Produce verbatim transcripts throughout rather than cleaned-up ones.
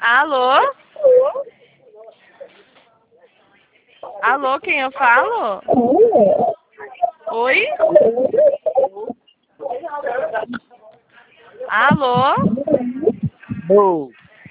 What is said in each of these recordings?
Alô? Alô, quem eu falo? Oi? Alô? Oh.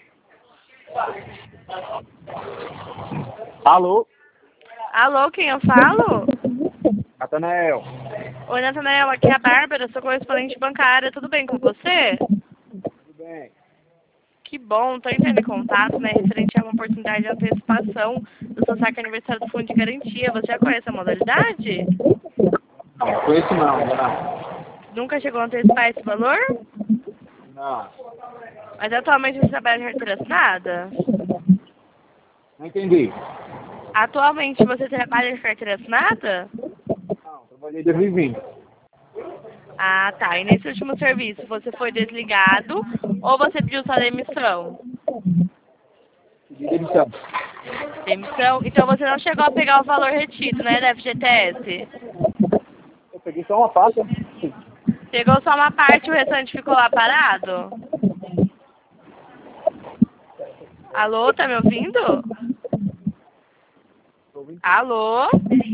Alô? Alô, quem eu falo? Natanael. Oi, Natanael, aqui é a Bárbara, sou correspondente bancária, tudo bem com você? Tudo bem? Que bom, tô entrando em contato, né, referente a uma oportunidade de antecipação do seu saque aniversário do Fundo de Garantia. Você já conhece a modalidade? Não, conheço não, não. Nunca chegou a antecipar esse valor? Não. Mas atualmente você trabalha em carteira assinada? Não entendi. Atualmente você trabalha em carteira assinada? Não, trabalhei em dois mil e vinte. Ah, tá. E nesse último serviço, você foi desligado ou você pediu sua demissão? Pedi demissão. Demissão? Então você não chegou a pegar o valor retido, né, da F G T S? Eu peguei só uma parte. Pegou só uma parte e o restante ficou lá parado? Alô, tá me ouvindo? Alô?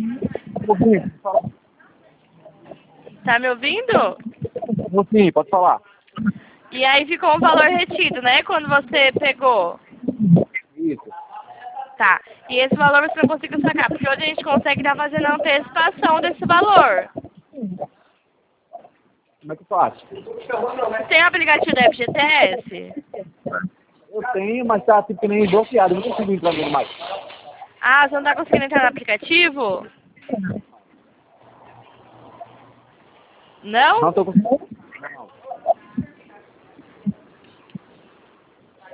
Tá me ouvindo? Sim, pode falar. E aí ficou um valor retido, né, quando você pegou? Isso. Tá. E esse valor você não conseguiu sacar, porque hoje a gente consegue estar fazendo a antecipação desse valor. Como é que eu faço? Tem o aplicativo da F G T S? Eu tenho, mas tá tipo que nem bloqueado. Eu não consigo entrar nele mais. Ah, você não tá conseguindo entrar no aplicativo? Não? Não tô conseguindo.